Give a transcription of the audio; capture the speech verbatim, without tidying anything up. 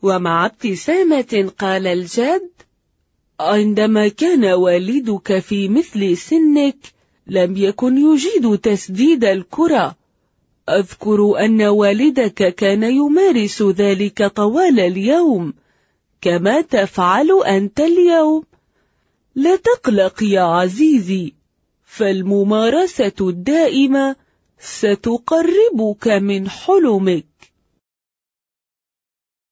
ومع ابتسامة قال الجد: عندما كان والدك في مثل سنك لم يكن يجيد تسديد الكرة. أذكر أن والدك كان يمارس ذلك طوال اليوم كما تفعل أنت اليوم. لا تقلق يا عزيزي، فالممارسة الدائمة ستقربك من حلمك.